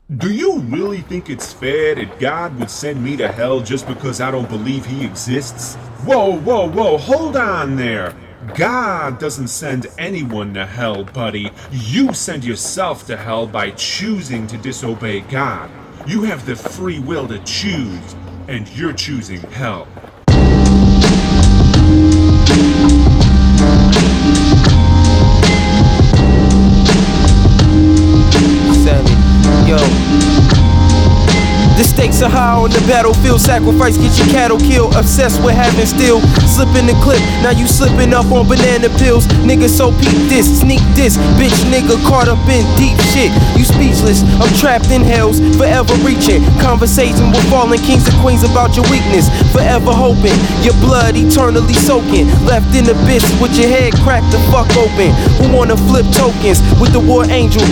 Do you really think it's fair that God would send me to hell just because I don't believe he exists? Whoa, whoa, whoa, hold on there. God doesn't send anyone to hell, buddy. You send yourself to hell by choosing to disobey God. You have the free will to choose, and you're choosing hell. Yo. The stakes are high on the battlefield. Sacrifice, get your cattle killed. Obsessed with having steel. Slipping the clip, now you slipping up on banana pills. Nigga, so peep this, sneak this. Bitch nigga caught up in deep shit. You speechless, I'm trapped in hells, forever reaching. Conversation with fallen kings and queens about your weakness. Forever hoping, your blood eternally soaking. Left in the abyss with your head cracked the fuck open. Who wanna flip tokens with the war angel?